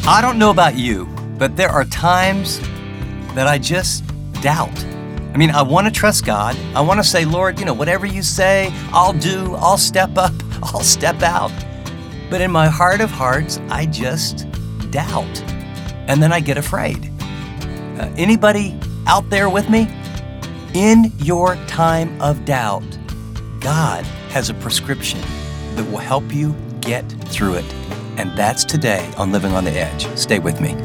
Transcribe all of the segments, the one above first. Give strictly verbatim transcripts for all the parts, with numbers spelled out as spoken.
I don't know about you, but there are times that I just doubt. I mean, I want to trust God. I want to say, Lord, you know, whatever you say, I'll do. I'll step up. I'll step out. But in my heart of hearts, I just doubt. And then I get afraid. Uh, anybody out there with me? In your time of doubt, God has a prescription that will help you get through it. And that's today on Living on the Edge. Stay with me.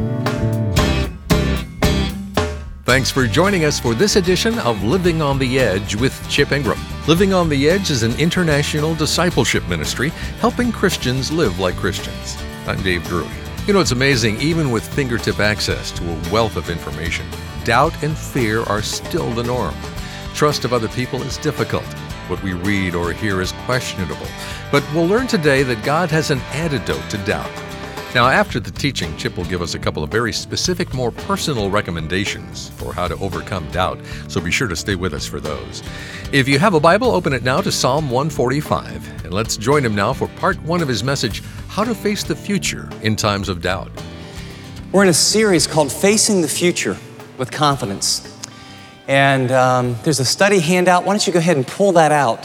Thanks for joining us for this edition of Living on the Edge with Chip Ingram. Living on the Edge is an international discipleship ministry helping Christians live like Christians. I'm Dave Drury. You know, it's amazing, even with fingertip access to a wealth of information, doubt and fear are still the norm. Trust of other people is difficult. What we read or hear is questionable. But we'll learn today that God has an antidote to doubt. Now, after the teaching, Chip will give us a couple of very specific, more personal recommendations for how to overcome doubt, so be sure to stay with us for those. If you have a Bible, open it now to Psalm one forty-five, and let's join him now for part one of his message, How to Face the Future in Times of Doubt. We're in a series called Facing the Future with Confidence. And um, there's a study handout. Why don't you go ahead and pull that out?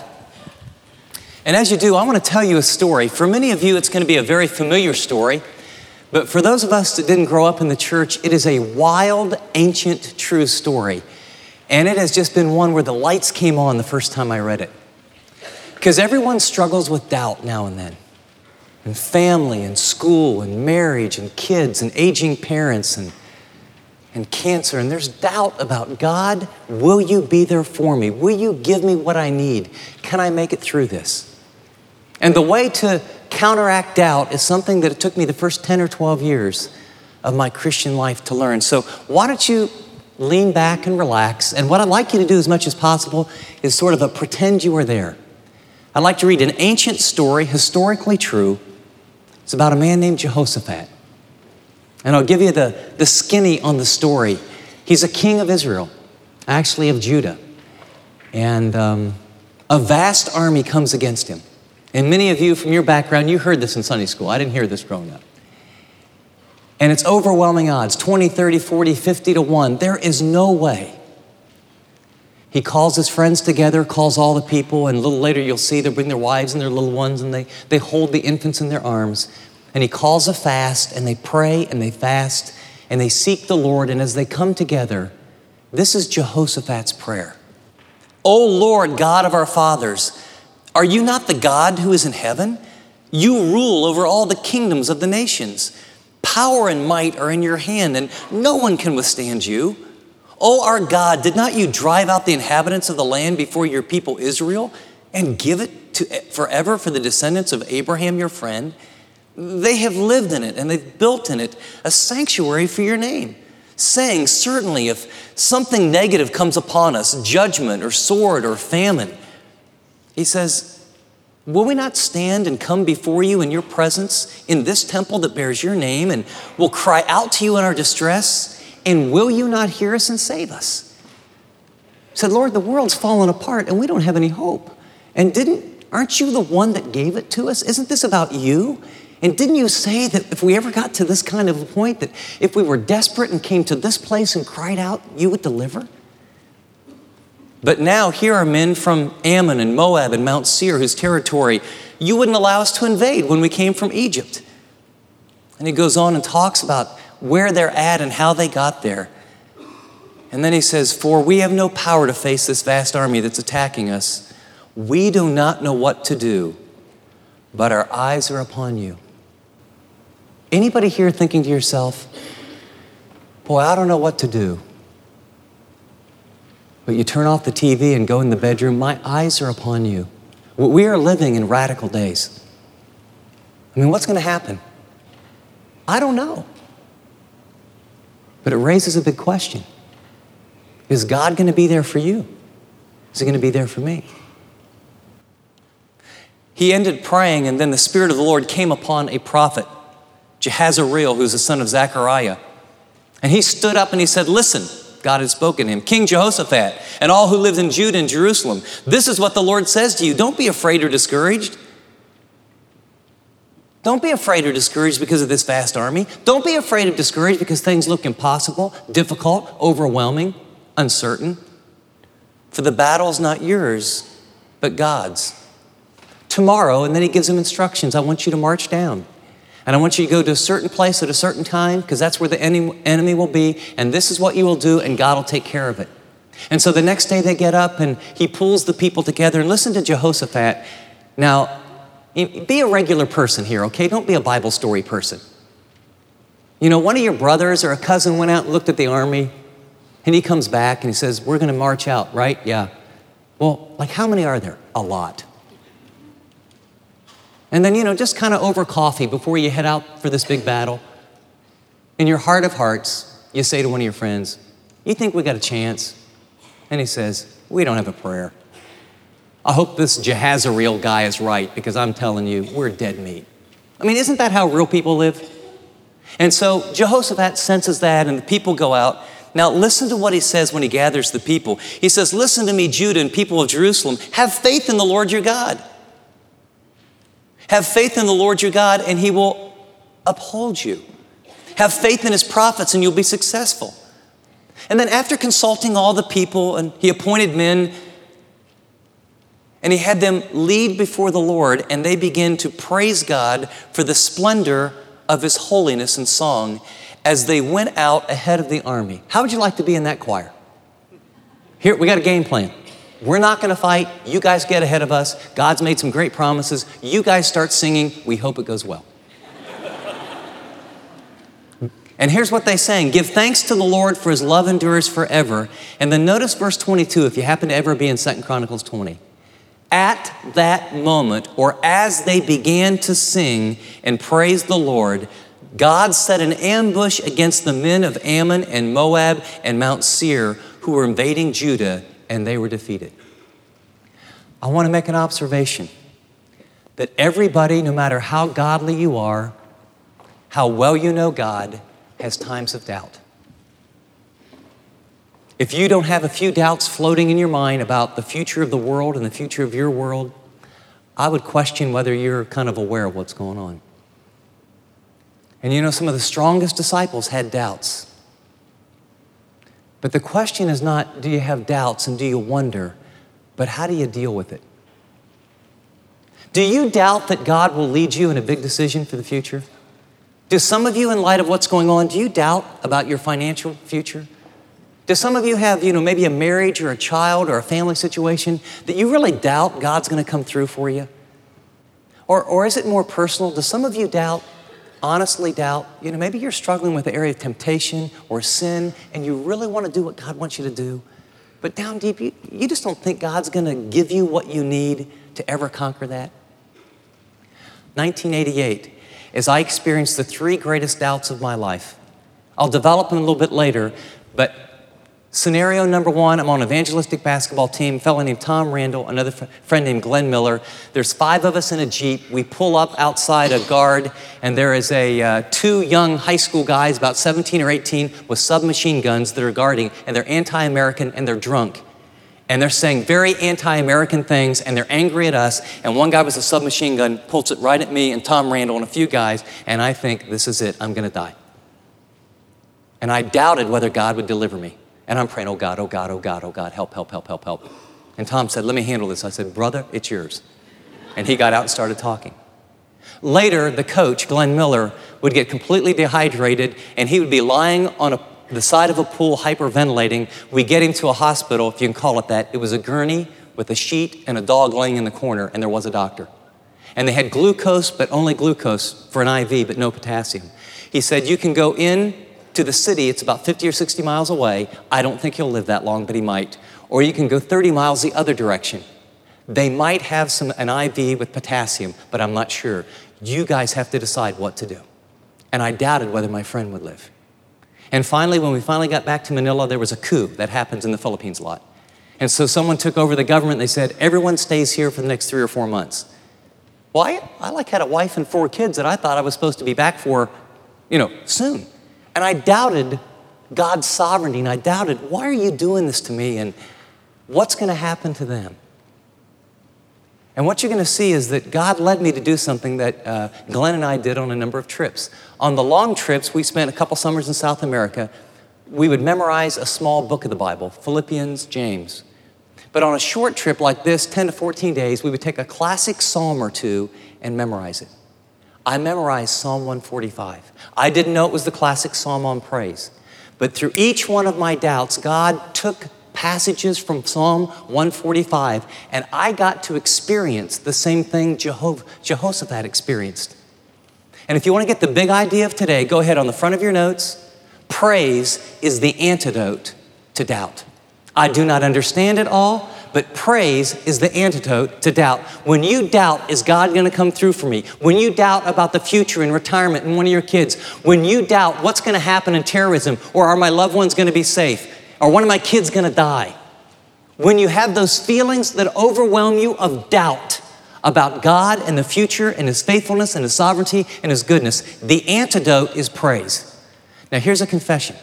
And as you do, I want to tell you a story. For many of you, it's going to be a very familiar story. But for those of us that didn't grow up in the church, it is a wild, ancient, true story. And it has just been one where the lights came on the first time I read it. Because everyone struggles with doubt now and then. And family, and school, and marriage, and kids, and aging parents, and and cancer, and there's doubt about God. Will you be there for me? Will you give me what I need? Can I make it through this? And the way to counteract doubt is something that it took me the first ten or twelve years of my Christian life to learn. So why don't you lean back and relax? And what I'd like you to do as much as possible is sort of a pretend you were there. I'd like to read an ancient story, historically true. It's about a man named Jehoshaphat. And I'll give you the, the skinny on the story. He's a king of Israel, actually of Judah. And um, a vast army comes against him. And many of you from your background, you heard this in Sunday school. I didn't hear this growing up. And it's overwhelming odds, twenty, thirty, forty, fifty to one. There is no way. He calls his friends together, calls all the people, and a little later you'll see they bring their wives and their little ones, and they, they hold the infants in their arms. And he calls a fast, and they pray, and they fast, and they seek the Lord. And as they come together, this is Jehoshaphat's prayer. O Lord, God of our fathers, are you not the God who is in heaven? You rule over all the kingdoms of the nations. Power and might are in your hand, and no one can withstand you. O our God, did not you drive out the inhabitants of the land before your people Israel and give it to forever for the descendants of Abraham, your friend? They have lived in it, and they've built in it a sanctuary for your name, saying, certainly if something negative comes upon us, judgment or sword or famine, he says, will we not stand and come before you in your presence in this temple that bears your name, and will cry out to you in our distress, and will you not hear us and save us? He said, Lord, the world's fallen apart, and we don't have any hope. And didn't, aren't you the one that gave it to us? Isn't this about you? And didn't you say that if we ever got to this kind of a point, that if we were desperate and came to this place and cried out, you would deliver? But now here are men from Ammon and Moab and Mount Seir, whose territory you wouldn't allow us to invade when we came from Egypt. And he goes on and talks about where they're at and how they got there. And then he says, for we have no power to face this vast army that's attacking us. We do not know what to do, but our eyes are upon you. Anybody here thinking to yourself, boy, I don't know what to do. But you turn off the T V and go in the bedroom, my eyes are upon you. We are living in radical days. I mean, what's going to happen? I don't know. But it raises a big question. Is God going to be there for you? Is he going to be there for me? He ended praying, and then the Spirit of the Lord came upon a prophet, Jehazareel, who's the son of Zechariah. And he stood up and he said, listen, God had spoken to him, King Jehoshaphat, and all who lived in Judah and Jerusalem, this is what the Lord says to you. Don't be afraid or discouraged. Don't be afraid or discouraged because of this vast army. Don't be afraid or discouraged because things look impossible, difficult, overwhelming, uncertain. For the battle's not yours, but God's. Tomorrow, and then he gives them instructions. I want you to march down. And I want you to go to a certain place at a certain time because that's where the enemy will be. And this is what you will do, and God will take care of it. And so the next day they get up and he pulls the people together. And listen to Jehoshaphat. Now, be a regular person here, okay? Don't be a Bible story person. You know, one of your brothers or a cousin went out and looked at the army, and he comes back and he says, we're going to march out, right? Yeah. Well, like how many are there? A lot. And then, you know, just kind of over coffee before you head out for this big battle, in your heart of hearts, you say to one of your friends, you think we got a chance? And he says, we don't have a prayer. I hope this Jahazareel guy is right because I'm telling you, we're dead meat. I mean, isn't that how real people live? And so Jehoshaphat senses that and the people go out. Now listen to what he says when he gathers the people. He says, listen to me, Judah and people of Jerusalem. Have faith in the Lord your God. Have faith in the Lord your God and he will uphold you. Have faith in his prophets and you'll be successful. And then after consulting all the people, and he appointed men, and he had them lead before the Lord, and they began to praise God for the splendor of his holiness in song as they went out ahead of the army. How would you like to be in that choir? Here, we got a game plan. We're not going to fight. You guys get ahead of us. God's made some great promises. You guys start singing. We hope it goes well. And here's what they sang. Give thanks to the Lord for his love endures forever. And then notice verse twenty-two, if you happen to ever be in Second Chronicles twenty. At that moment, or as they began to sing and praise the Lord, God set an ambush against the men of Ammon and Moab and Mount Seir who were invading Judah, and they were defeated. I want to make an observation that everybody, no matter how godly you are, how well you know God, has times of doubt. If you don't have a few doubts floating in your mind about the future of the world and the future of your world, I would question whether you're kind of aware of what's going on. And you know, some of the strongest disciples had doubts. But the question is not, do you have doubts and do you wonder, but how do you deal with it? Do you doubt that God will lead you in a big decision for the future? Do some of you, in light of what's going on, do you doubt about your financial future? Do some of you have, you know, maybe a marriage or a child or a family situation that you really doubt God's going to come through for you? Or, or is it more personal? Do some of you doubt, honestly doubt, you know, maybe you're struggling with the area of temptation or sin and you really want to do what God wants you to do, but down deep, you, you just don't think God's going to give you what you need to ever conquer that? nineteen eighty-eight, as I experienced the three greatest doubts of my life. I'll develop them a little bit later, but scenario number one, I'm on an evangelistic basketball team, a fellow named Tom Randall, another fr- friend named Glenn Miller. There's five of us in a Jeep. We pull up outside a guard, and there is a uh, two young high school guys, about seventeen or eighteen, with submachine guns that are guarding, and they're anti-American, and they're drunk. And they're saying very anti-American things, and they're angry at us. And one guy with a submachine gun pulls it right at me and Tom Randall and a few guys, and I think, this is it, I'm going to die. And I doubted whether God would deliver me. And I'm praying, oh God, oh God, oh God, oh God, help, help, help, help, help. And Tom said, let me handle this. I said, brother, it's yours. And he got out and started talking. Later, the coach, Glenn Miller, would get completely dehydrated, and he would be lying on a the side of a pool, hyperventilating. We get him to a hospital, if you can call it that. It was a gurney with a sheet and a dog laying in the corner, and there was a doctor. And they had glucose, but only glucose for an I V, but no potassium. He said, you can go in to the city. It's about fifty or sixty miles away. I don't think he'll live that long, but he might. Or you can go thirty miles the other direction. They might have some an I V with potassium, but I'm not sure. You guys have to decide what to do. And I doubted whether my friend would live. And finally, when we finally got back to Manila, there was a coup that happens in the Philippines a lot. And so someone took over the government. They said, everyone stays here for the next three or four months. Well, I, I like had a wife and four kids that I thought I was supposed to be back for, you know, soon. And I doubted God's sovereignty, and I doubted, why are you doing this to me, and what's going to happen to them? And what you're going to see is that God led me to do something that uh, Glenn and I did on a number of trips. On the long trips, we spent a couple summers in South America. We would memorize a small book of the Bible, Philippians, James. But on a short trip like this, ten to fourteen days, we would take a classic psalm or two and memorize it. I memorized Psalm one forty-five. I didn't know it was the classic psalm on praise. But through each one of my doubts, God took passages from Psalm one forty-five, and I got to experience the same thing Jeho- Jehoshaphat experienced. And if you want to get the big idea of today, go ahead on the front of your notes. Praise is the antidote to doubt. I do not understand it all, but praise is the antidote to doubt. When you doubt, is God going to come through for me? When you doubt about the future and retirement and one of your kids, when you doubt what's going to happen in terrorism, or are my loved ones going to be safe, or one of my kids going to die? When you have those feelings that overwhelm you of doubt about God and the future and His faithfulness and His sovereignty and His goodness, the antidote is praise. Now here's a confession.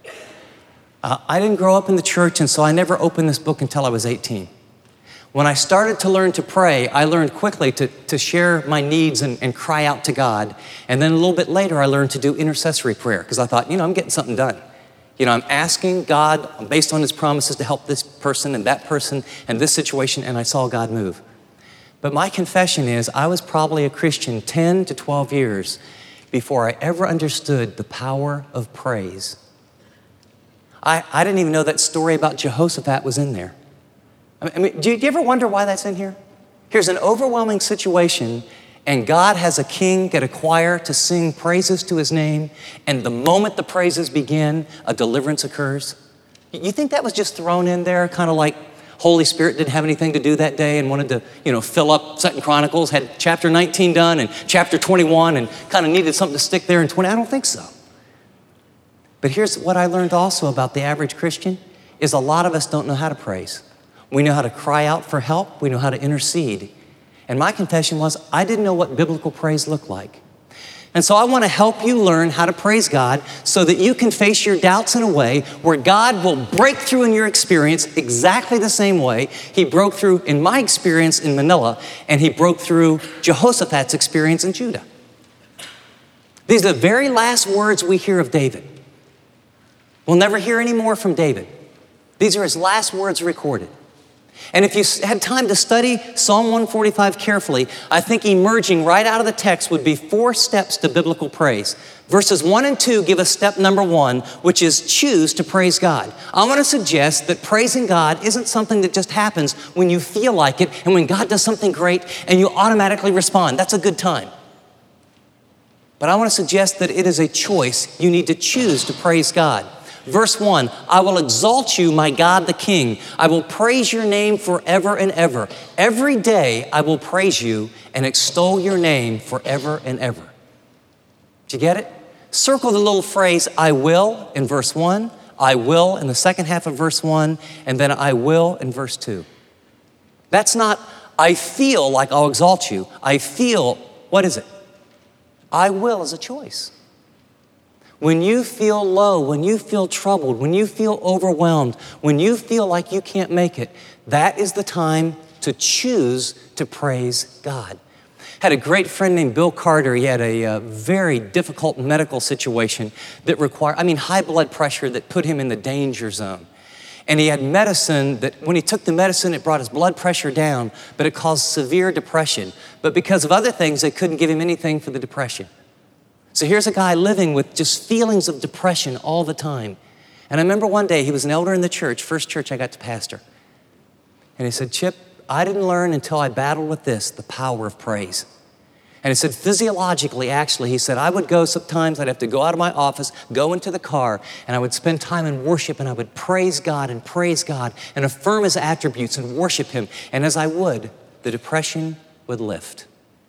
Uh, I didn't grow up in the church, and so I never opened this book until I was eighteen. When I started to learn to pray, I learned quickly to, to share my needs and, and cry out to God. And then a little bit later, I learned to do intercessory prayer because I thought, you know, I'm getting something done. You know, I'm asking God based on His promises to help this person and that person and this situation, and I saw God move. But my confession is I was probably a Christian ten to twelve years before I ever understood the power of praise. I, I didn't even know that story about Jehoshaphat was in there. I mean, do you, do you ever wonder why that's in here? Here's an overwhelming situation, and God has a king get a choir to sing praises to His name, and the moment the praises begin, a deliverance occurs. You think that was just thrown in there, kind of like Holy Spirit didn't have anything to do that day and wanted to, you know, fill up Second Chronicles, had chapter nineteen done and chapter twenty-one and kind of needed something to stick there in twenty? I don't think so. But here's what I learned also about the average Christian is a lot of us don't know how to praise. We know how to cry out for help. We know how to intercede. And my confession was I didn't know what biblical praise looked like. And so I want to help you learn how to praise God so that you can face your doubts in a way where God will break through in your experience exactly the same way He broke through in my experience in Manila, and He broke through Jehoshaphat's experience in Judah. These are the very last words we hear of David. We'll never hear any more from David. These are his last words recorded. And if you had time to study Psalm one forty-five carefully, I think emerging right out of the text would be four steps to biblical praise. Verses one and two give us step number one, which is choose to praise God. I want to suggest that praising God isn't something that just happens when you feel like it and when God does something great and you automatically respond. That's a good time. But I want to suggest that it is a choice. You need to choose to praise God. Verse one, I will exalt you, my God the King. I will praise your name forever and ever. Every day I will praise you and extol your name forever and ever. Did you get it? Circle the little phrase, I will, in verse one, I will in the second half of verse one, and then I will in verse two. That's not, I feel like I'll exalt you. I feel, what is it? I will is a choice. When you feel low, when you feel troubled, when you feel overwhelmed, when you feel like you can't make it, that is the time to choose to praise God. Had a great friend named Bill Carter. He had a uh, very difficult medical situation that required, I mean, high blood pressure that put him in the danger zone. And he had medicine that when he took the medicine, it brought his blood pressure down, but it caused severe depression. But because of other things, they couldn't give him anything for the depression. So here's a guy living with just feelings of depression all the time. And I remember one day, he was an elder in the church, first church I got to pastor. And he said, Chip, I didn't learn until I battled with this, the power of praise. And he said, physiologically, actually, he said, I would go sometimes, I'd have to go out of my office, go into the car, and I would spend time in worship, and I would praise God and praise God and affirm His attributes and worship Him. And as I would, the depression would lift.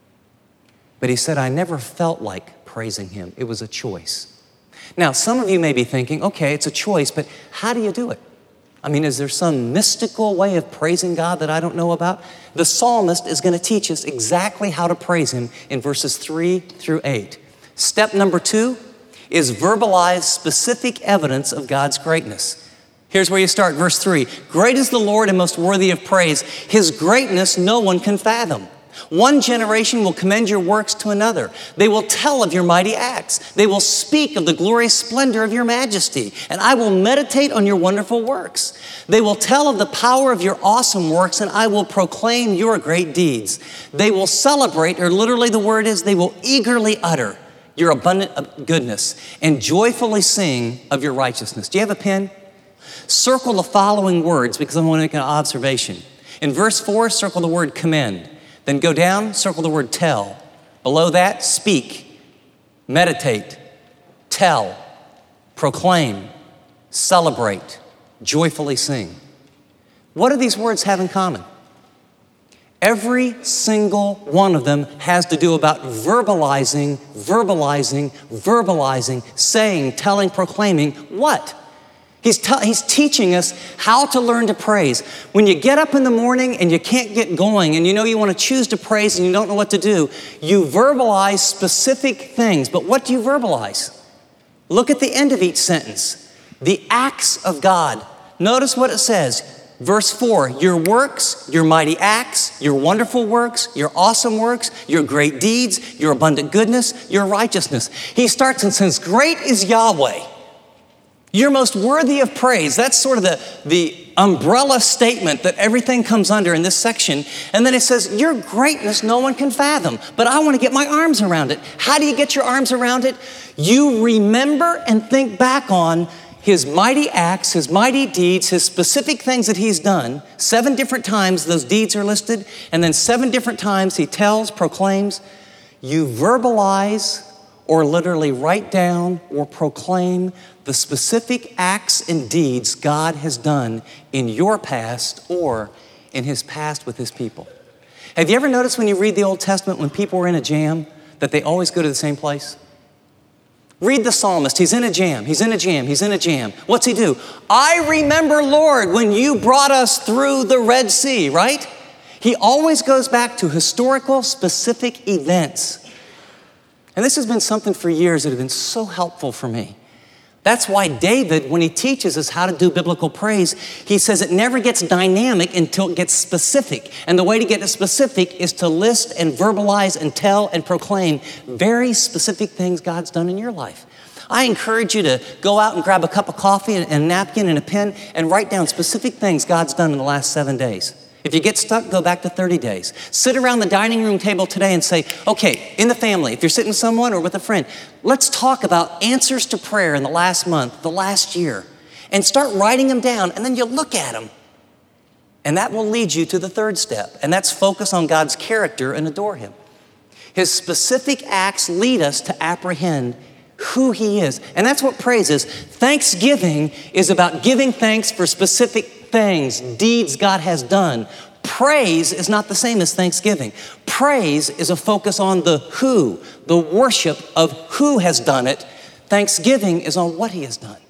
But he said, I never felt like praising Him. It was a choice. Now, some of you may be thinking, okay, it's a choice, but how do you do it? I mean, is there some mystical way of praising God that I don't know about? The psalmist is going to teach us exactly how to praise Him in verses three through eight. Step number two is verbalize specific evidence of God's greatness. Here's where you start, verse three. Great is the Lord and most worthy of praise. His greatness no one can fathom. One generation will commend your works to another. They will tell of your mighty acts. They will speak of the glorious splendor of your majesty. And I will meditate on your wonderful works. They will tell of the power of your awesome works, and I will proclaim your great deeds. They will celebrate, or literally the word is, they will eagerly utter your abundant goodness and joyfully sing of your righteousness. Do you have a pen? Circle the following words because I want to make an observation. In verse four, circle the word commend. Then go down, circle the word tell. Below that, speak, meditate, tell, proclaim, celebrate, joyfully sing. What do these words have in common? Every single one of them has to do about verbalizing, verbalizing, verbalizing, saying, telling, proclaiming what? He's, t- he's teaching us how to learn to praise. When you get up in the morning and you can't get going and you know you want to choose to praise and you don't know what to do, you verbalize specific things. But what do you verbalize? Look at the end of each sentence. The acts of God. Notice what it says. Verse four, your works, your mighty acts, your wonderful works, your awesome works, your great deeds, your abundant goodness, your righteousness. He starts and says, great is Yahweh. You're most worthy of praise. That's sort of the, the umbrella statement that everything comes under in this section. And then it says, your greatness no one can fathom, but I want to get my arms around it. How do you get your arms around it? You remember and think back on his mighty acts, his mighty deeds, his specific things that he's done. Seven different times those deeds are listed, and then seven different times he tells, proclaims. You verbalize or literally write down or proclaim the specific acts and deeds God has done in your past or in his past with his people. Have you ever noticed when you read the Old Testament, when people were in a jam, that they always go to the same place? Read the psalmist. He's in a jam. He's in a jam. He's in a jam. What's he do? I remember, Lord, when you brought us through the Red Sea, right? He always goes back to historical, specific events. And this has been something for years that has been so helpful for me. That's why David, when he teaches us how to do biblical praise, he says it never gets dynamic until it gets specific. And the way to get it specific is to list and verbalize and tell and proclaim very specific things God's done in your life. I encourage you to go out and grab a cup of coffee and a napkin and a pen and write down specific things God's done in the last seven days. If you get stuck, go back to thirty days. Sit around the dining room table today and say, okay, in the family, if you're sitting with someone or with a friend, let's talk about answers to prayer in the last month, the last year, and start writing them down, and then you look at them. And that will lead you to the third step, and that's focus on God's character and adore him. His specific acts lead us to apprehend who he is. And that's what praise is. Thanksgiving is about giving thanks for specific things, deeds God has done. Praise is not the same as thanksgiving. Praise is a focus on the who, the worship of who has done it. Thanksgiving is on what he has done.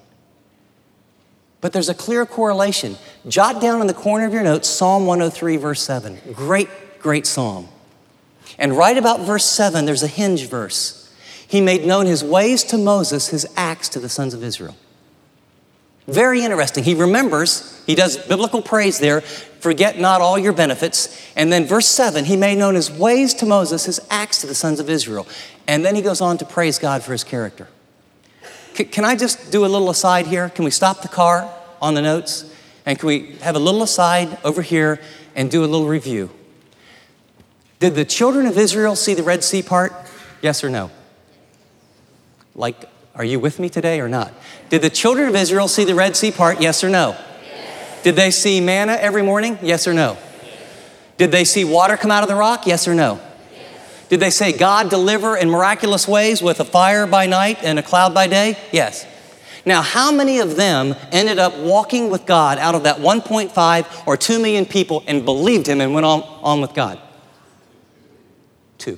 But there's a clear correlation. Jot down in the corner of your notes Psalm one oh three, verse seven. Great, great psalm. And right about verse seven, there's a hinge verse. He made known his ways to Moses, his acts to the sons of Israel. Very interesting. He remembers, he does biblical praise there, forget not all your benefits. And then verse seven, he made known his ways to Moses, his acts to the sons of Israel. And then he goes on to praise God for his character. C- can I just do a little aside here? Can we stop the car on the notes? And can we have a little aside over here and do a little review? Did the children of Israel see the Red Sea part? Yes or no? Like, are you with me today or not? Did the children of Israel see the Red Sea part? Yes or no? Yes. Did they see manna every morning? Yes or no? Yes. Did they see water come out of the rock? Yes or no? Yes. Did they say God deliver in miraculous ways with a fire by night and a cloud by day? Yes. Now, how many of them ended up walking with God out of that one point five or two million people and believed him and went on, on with God? Two.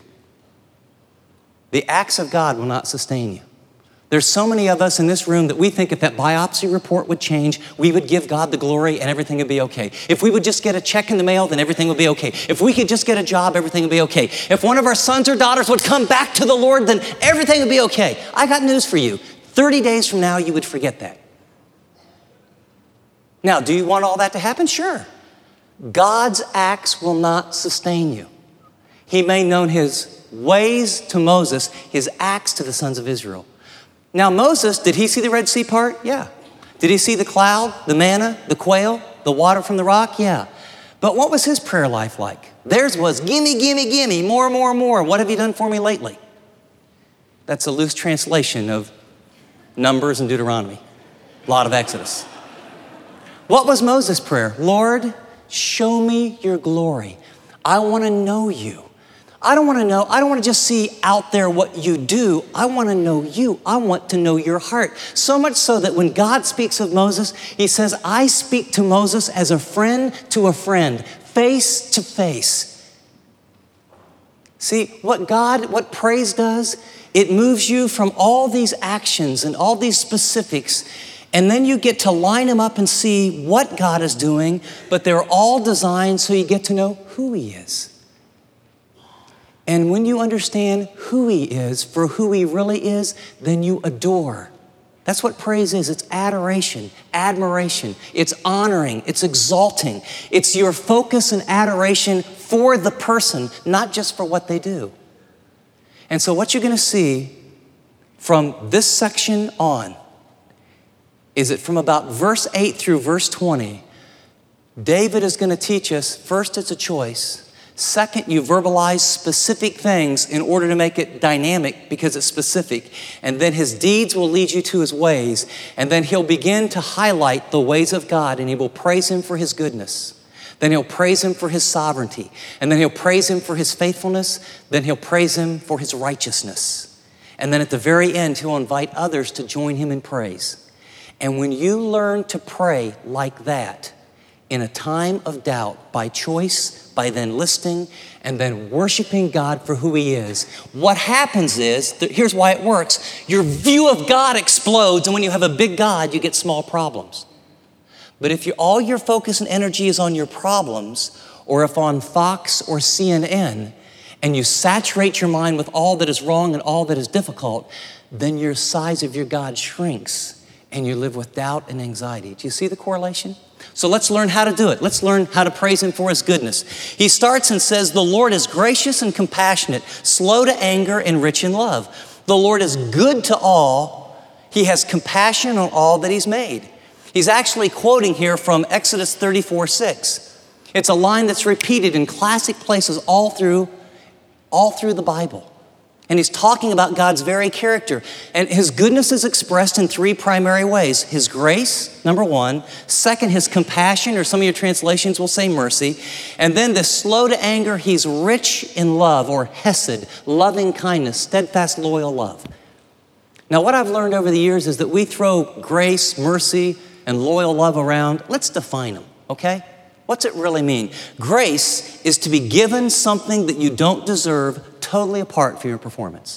The acts of God will not sustain you. There's so many of us in this room that we think if that biopsy report would change, we would give God the glory and everything would be okay. If we would just get a check in the mail, then everything would be okay. If we could just get a job, everything would be okay. If one of our sons or daughters would come back to the Lord, then everything would be okay. I got news for you. thirty days from now, you would forget that. Now, do you want all that to happen? Sure. God's acts will not sustain you. He made known his ways to Moses, his acts to the sons of Israel. Now, Moses, did he see the Red Sea part? Yeah. Did he see the cloud, the manna, the quail, the water from the rock? Yeah. But what was his prayer life like? Theirs was, gimme, gimme, gimme, more, more, more. What have you done for me lately? That's a loose translation of Numbers and Deuteronomy. A lot of Exodus. What was Moses' prayer? Lord, show me your glory. I want to know you. I don't want to know, I don't want to just see out there what you do. I want to know you. I want to know your heart. So much so that when God speaks of Moses, he says, I speak to Moses as a friend to a friend, face to face. See, what God, what praise does, it moves you from all these actions and all these specifics, and then you get to line them up and see what God is doing, but they're all designed so you get to know who he is. And when you understand who he is for who he really is, then you adore. That's what praise is. It's adoration, admiration. It's honoring, it's exalting. It's your focus and adoration for the person, not just for what they do. And so what you're going to see from this section on is that from about verse eight through verse twenty, David is going to teach us, first, it's a choice. Second, you verbalize specific things in order to make it dynamic because it's specific. And then his deeds will lead you to his ways. And then he'll begin to highlight the ways of God, and he will praise him for his goodness. Then he'll praise him for his sovereignty. And then he'll praise him for his faithfulness. Then he'll praise him for his righteousness. And then at the very end, he'll invite others to join him in praise. And when you learn to pray like that, in a time of doubt, by choice, by then listening, and then worshiping God for who he is, what happens is, here's why it works, your view of God explodes, and when you have a big God, you get small problems. But if you, all your focus and energy is on your problems, or if on Fox or C N N, and you saturate your mind with all that is wrong and all that is difficult, then your size of your God shrinks, and you live with doubt and anxiety. Do you see the correlation? So let's learn how to do it. Let's learn how to praise him for his goodness. He starts and says, the Lord is gracious and compassionate, slow to anger and rich in love. The Lord is good to all. He has compassion on all that he's made. He's actually quoting here from Exodus thirty-four six. It's a line that's repeated in classic places all through, all through the Bible. And he's talking about God's very character. And his goodness is expressed in three primary ways. His grace, number one. Second, his compassion, or some of your translations will say mercy. And then the slow to anger, he's rich in love, or hesed, loving kindness, steadfast, loyal love. Now, what I've learned over the years is that we throw grace, mercy, and loyal love around. Let's define them, okay? What's it really mean? Grace is to be given something that you don't deserve, totally apart from your performance.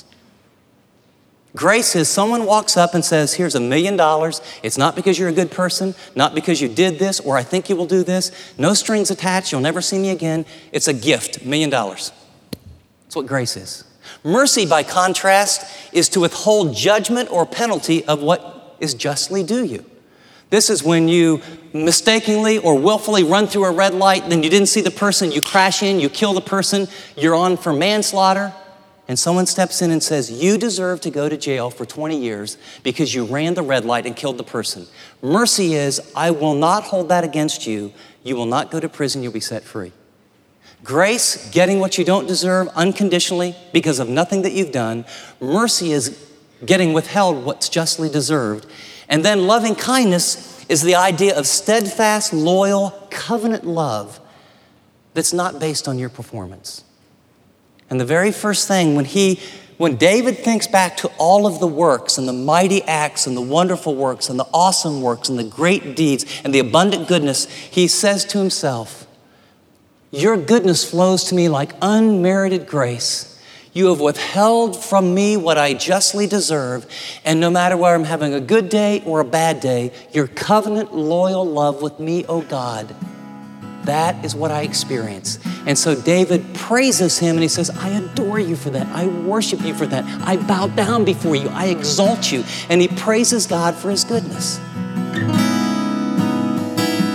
Grace is someone walks up and says, here's a million dollars. It's not because you're a good person, not because you did this, or I think you will do this. No strings attached. You'll never see me again. It's a gift, a million dollars. That's what grace is. Mercy, by contrast, is to withhold judgment or penalty of what is justly due you. This is when you mistakenly or willfully run through a red light, then you didn't see the person, you crash in, you kill the person, you're on for manslaughter, and someone steps in and says, you deserve to go to jail for twenty years because you ran the red light and killed the person. Mercy is, I will not hold that against you. You will not go to prison, you'll be set free. Grace, getting what you don't deserve unconditionally because of nothing that you've done. Mercy is getting withheld what's justly deserved. And then loving kindness is the idea of steadfast, loyal, covenant love that's not based on your performance. And the very first thing when he, when David thinks back to all of the works and the mighty acts and the wonderful works and the awesome works and the great deeds and the abundant goodness, he says to himself, your goodness flows to me like unmerited grace. You have withheld from me what I justly deserve, and no matter whether I'm having a good day or a bad day, your covenant loyal love with me, oh God, that is what I experience. And so David praises him and he says, I adore you for that. I worship you for that. I bow down before you. I exalt you. And he praises God for his goodness.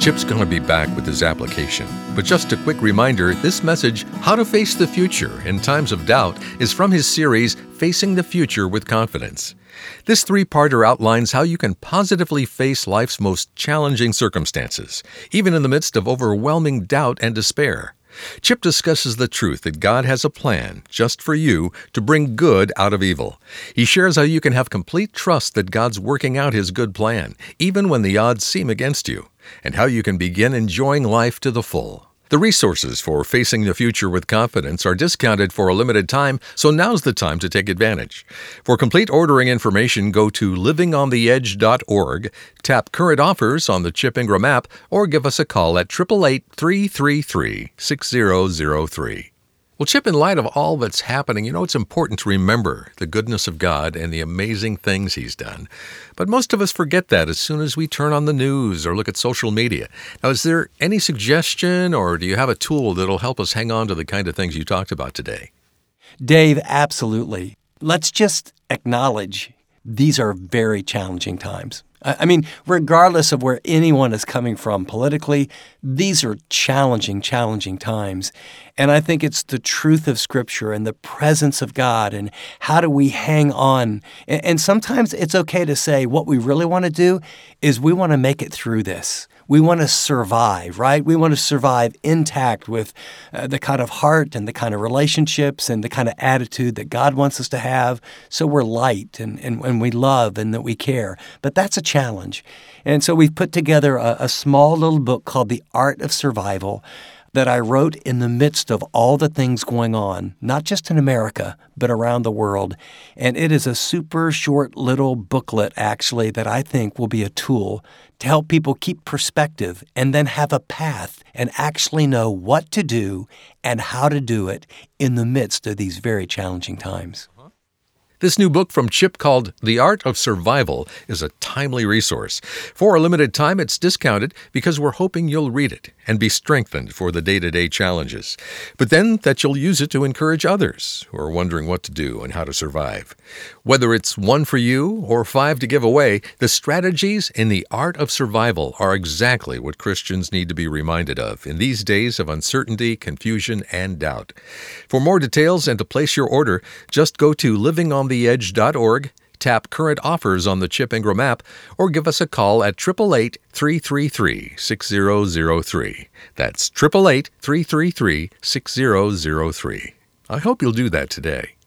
Chip's going to be back with his application. But just a quick reminder, this message, How to Face the Future in Times of Doubt, is from his series, Facing the Future with Confidence. This three-parter outlines how you can positively face life's most challenging circumstances, even in the midst of overwhelming doubt and despair. Chip discusses the truth that God has a plan just for you to bring good out of evil. He shares how you can have complete trust that God's working out His good plan, even when the odds seem against you, and how you can begin enjoying life to the full. The resources for Facing the Future with Confidence are discounted for a limited time, so now's the time to take advantage. For complete ordering information, go to living on the edge dot org, tap Current Offers on the Chip Ingram app, or give us a call at eight eight eight, three three three, six zero zero three. Well, Chip, in light of all that's happening, you know, it's important to remember the goodness of God and the amazing things He's done. But most of us forget that as soon as we turn on the news or look at social media. Now, is there any suggestion, or do you have a tool that'll help us hang on to the kind of things you talked about today? Dave, absolutely. Let's just acknowledge these are very challenging times. I mean, regardless of where anyone is coming from politically, these are challenging, challenging times. And I think it's the truth of Scripture and the presence of God and how do we hang on. And sometimes it's okay to say what we really want to do is we want to make it through this. We want to survive, right? We want to survive intact with uh, the kind of heart and the kind of relationships and the kind of attitude that God wants us to have, so we're light and, and, and we love and that we care. But that's a challenge. And so we've put together a, a small little book called The Art of Survival that I wrote in the midst of all the things going on, not just in America, but around the world. And it is a super short little booklet, actually, that I think will be a tool to help people keep perspective and then have a path and actually know what to do and how to do it in the midst of these very challenging times. This new book from Chip called The Art of Survival is a timely resource. For a limited time, it's discounted because we're hoping you'll read it and be strengthened for the day-to-day challenges, but then that you'll use it to encourage others who are wondering what to do and how to survive. Whether it's one for you or five to give away, the strategies in The Art of Survival are exactly what Christians need to be reminded of in these days of uncertainty, confusion, and doubt. For more details and to place your order, just go to living on the edge dot org, tap Current Offers on the Chip Ingram app, or give us a call at eight eight eight, three three three, six zero zero three. That's eight eight eight, three three three, six zero zero three. I hope you'll do that today.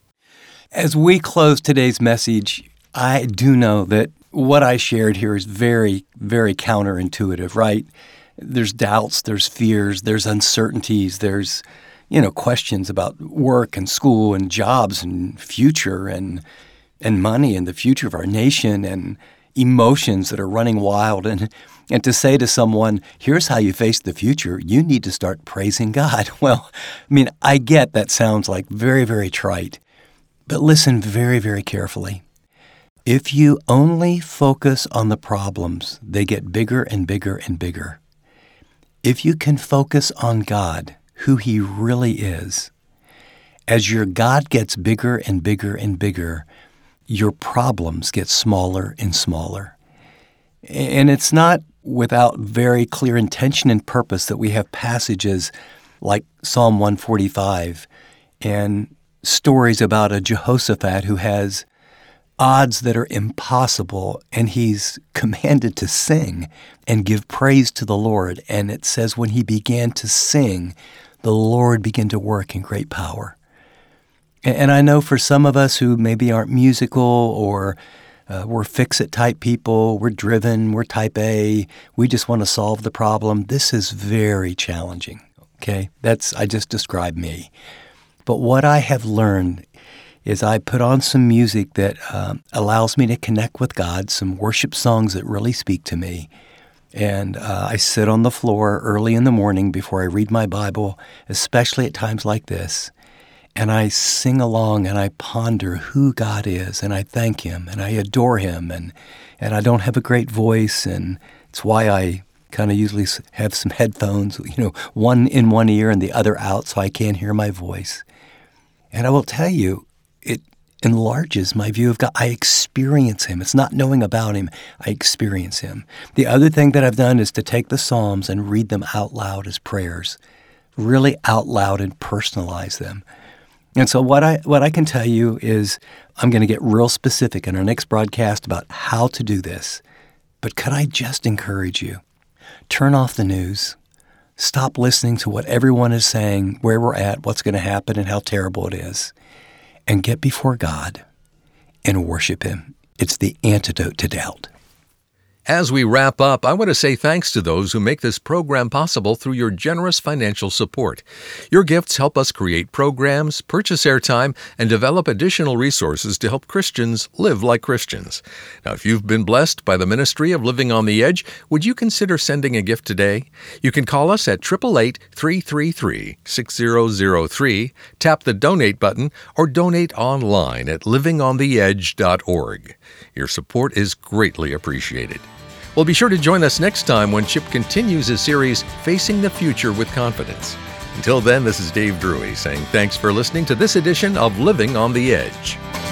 As we close today's message, I do know that what I shared here is very, very counterintuitive, right? There's doubts, there's fears, there's uncertainties, there's you know, questions about work and school and jobs and future and and money and the future of our nation and emotions that are running wild. And and to say to someone, here's how you face the future, you need to start praising God. Well, I mean, I get that sounds like very, very trite, but listen very, very carefully. If you only focus on the problems, they get bigger and bigger and bigger. If you can focus on God, who He really is, as your God gets bigger and bigger and bigger, your problems get smaller and smaller. And it's not without very clear intention and purpose that we have passages like Psalm one forty-five and stories about a Jehoshaphat who has odds that are impossible, and he's commanded to sing and give praise to the Lord. And it says when he began to sing, the Lord began to work in great power. And I know for some of us who maybe aren't musical or uh, we're fix-it type people, we're driven, we're type A, we just want to solve the problem, this is very challenging, okay? That's, I just described me. But what I have learned is I put on some music that um, allows me to connect with God, some worship songs that really speak to me. And uh, I sit on the floor early in the morning before I read my Bible, especially at times like this, and I sing along and I ponder who God is, and I thank Him, and I adore Him, and, and I don't have a great voice, and it's why I kind of usually have some headphones, you know, one in one ear and the other out so I can't hear my voice. And I will tell you, it enlarges my view of God. I experience Him. It's not knowing about Him. I experience Him. The other thing that I've done is to take the Psalms and read them out loud as prayers, really out loud and personalize them. And so what I what I can tell you is I'm going to get real specific in our next broadcast about how to do this. But could I just encourage you? Turn off the news. Stop listening to what everyone is saying, where we're at, what's going to happen, and how terrible it is. And get before God and worship Him. It's the antidote to doubt. As we wrap up, I want to say thanks to those who make this program possible through your generous financial support. Your gifts help us create programs, purchase airtime, and develop additional resources to help Christians live like Christians. Now, if you've been blessed by the ministry of Living on the Edge, would you consider sending a gift today? You can call us at eight eight eight, three three three, six zero zero three, tap the donate button, or donate online at living on the edge dot org. Your support is greatly appreciated. Well, be sure to join us next time when Chip continues his series, Facing the Future with Confidence. Until then, this is Dave Drury saying thanks for listening to this edition of Living on the Edge.